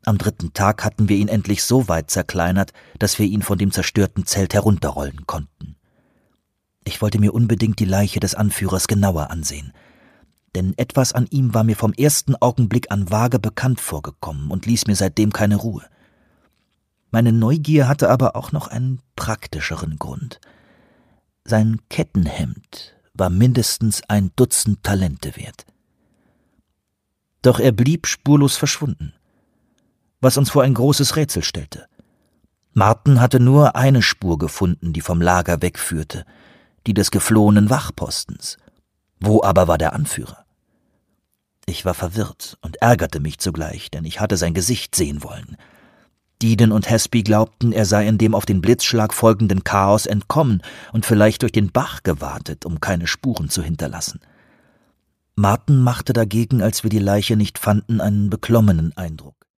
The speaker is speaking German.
Am 3. Tag hatten wir ihn endlich so weit zerkleinert, dass wir ihn von dem zerstörten Zelt herunterrollen konnten. Ich wollte mir unbedingt die Leiche des Anführers genauer ansehen, denn etwas an ihm war mir vom ersten Augenblick an vage bekannt vorgekommen und ließ mir seitdem keine Ruhe. Meine Neugier hatte aber auch noch einen praktischeren Grund. Sein Kettenhemd war mindestens 1 Dutzend Talente wert. Doch er blieb spurlos verschwunden, was uns vor ein großes Rätsel stellte. Marten hatte nur eine Spur gefunden, die vom Lager wegführte, die des geflohenen Wachpostens. Wo aber war der Anführer? Ich war verwirrt und ärgerte mich zugleich, denn ich hatte sein Gesicht sehen wollen. Deedon und Hesby glaubten, er sei in dem auf den Blitzschlag folgenden Chaos entkommen und vielleicht durch den Bach gewatet, um keine Spuren zu hinterlassen. Marten machte dagegen, als wir die Leiche nicht fanden, einen beklommenen Eindruck.